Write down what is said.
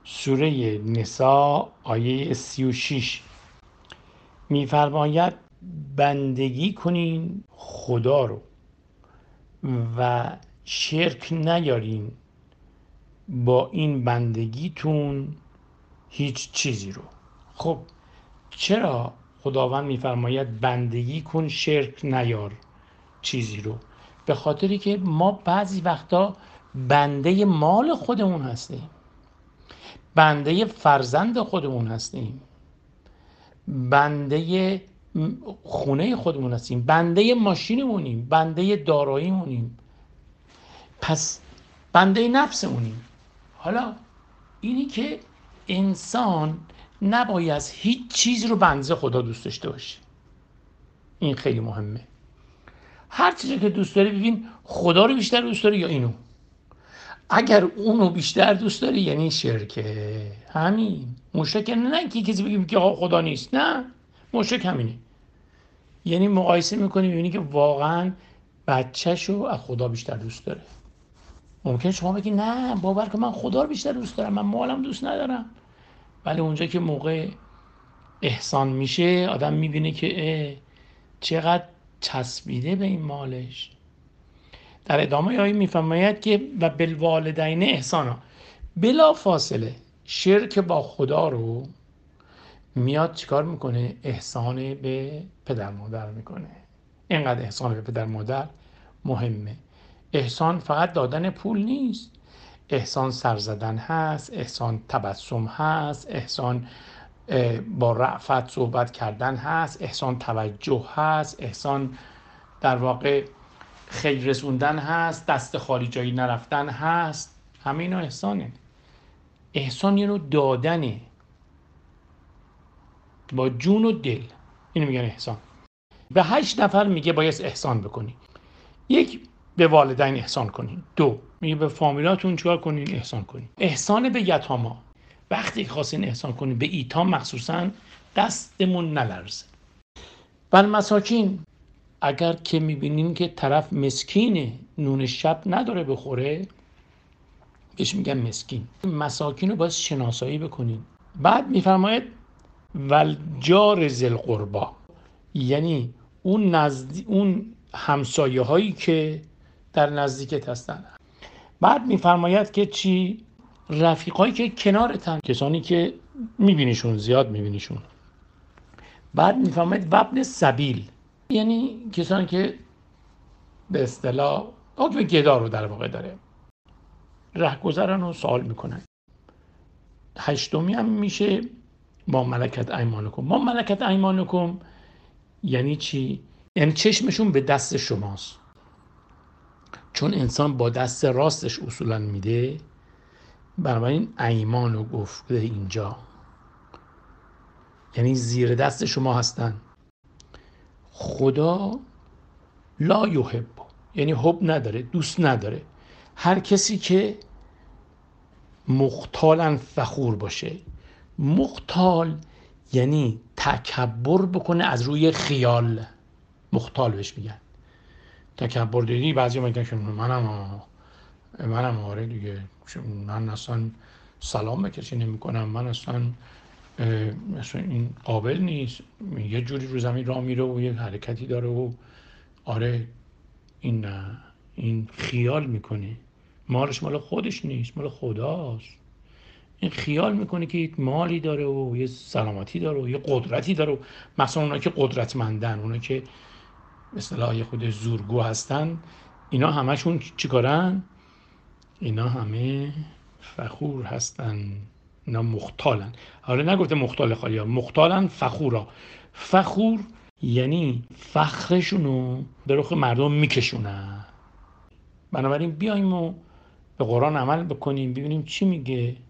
سوره نساء آیه 36 می‌فرماید بندگی کنین خدا رو و شرک نیارین با این بندگیتون هیچ چیزی رو. خب چرا خداوند می‌فرماید بندگی کن شرک نیار چیزی رو؟ به خاطری که ما بعضی وقتا بنده مال خودمون هستیم، بنده فرزند خودمون هستیم، بنده خونه خودمون هستیم، بنده ماشینمونیم، بنده داراییمونیم، پس بنده نفسمونیم. حالا اینی که انسان نباید هیچ چیز رو بنده خدا دوست داشته باشه، این خیلی مهمه. هر چیزی که دوست داری ببین خدا رو بیشتر دوست داری یا اینو. اگر اونو بیشتر دوست داری یعنی شرکه. همین مشرک. نه که کسی بگیم که آقا خدا نیست، نه، مشرک همینه. یعنی مقایسه میکنی میبینی که واقعا بچه‌شو از خدا بیشتر دوست داره. ممکن شما بگی نه باور کن من خدا رو بیشتر دوست دارم، من مالم دوست ندارم. ولی اونجا که موقع احسان میشه آدم میبینه که چقدر چسبیده به این مالش. در ادامه آیه میفرماید که و بالوالدین احسانا، بلا فاصله شرک با خدا رو میاد چیکار میکنه؟ احسان به پدر مادر میکنه. اینقدر احسان به پدر مادر مهمه. احسان فقط دادن پول نیست، احسان سر زدن هست، احسان تبسم هست، احسان با رأفت صحبت کردن هست، احسان توجه هست، احسان در واقع خیر رسوندن هست، دست خالی جایی نرفتن هست. همه اینا احسانه. احسان یه نوع دادنه با جون و دل، اینو میگن احسان. به 8 نفر میگه باید احسان بکنی. 1 به والدین احسان کنین. 2 میگه به فامیلاتون چیکار کنین؟ احسان کنین. احسان به یتاما، وقتی که خواستین احسان کنین به ایتام مخصوصا دستمون نلرزه. بل مساکین، اگر که میبینین که طرف مسکینه، نون شب نداره بخوره، بهش میگن مسکین. مساکین رو باید شناسایی بکنین. بعد میفرماید والجار ذی القربی، یعنی اون همسایه هایی که در نزدیکت هستن. بعد میفرماید که چی؟ رفیقایی که کنارتن، کسانی که میبینیشون، زیاد میبینیشون. بعد میفرماید وابن السبیل، یعنی کسانی که به اصطلاح حکم گدا رو در واقع داره، رهگذران رو سوال میکنن. 8می هم میشه ما ملکت ایمانکم. ما ملکت ایمانکم یعنی چی؟ یعنی چشمشون به دست شماست، چون انسان با دست راستش اصولا میده، بنابراین ایمان رو گفته اینجا، یعنی زیر دست شما هستن. خدا لا یحب، یعنی حب نداره، دوست نداره هر کسی که مختالا فخور باشه. مختال یعنی تکبر بکنه از روی خیال، مختال بهش میگن. تکبر دیدی بعضی میگن که منم آره دیگه، من اصلا سلام بکشی نمی کنم، من اصلا این قابل نیست، یه جوری رو زمین راه میره و یه حرکتی داره و آره این نه، این خیال میکنه مالش مال خودش نیست، مال خداست. این خیال میکنه که یک مالی داره و یه سلامتی داره و یه قدرتی داره و مثلا اونا که قدرتمندن، اونا که اصطلاح خود زورگو هستن، اینا همشون چیکارن؟ اینا همه فخور هستن، اینا مختالن. حالا نگفته مختال خالی ها، مختالن فخورا. فخور یعنی فخرشونو به رخ مردم میکشونن. بنابراین بیایم و به قرآن عمل بکنیم، ببینیم چی میگه.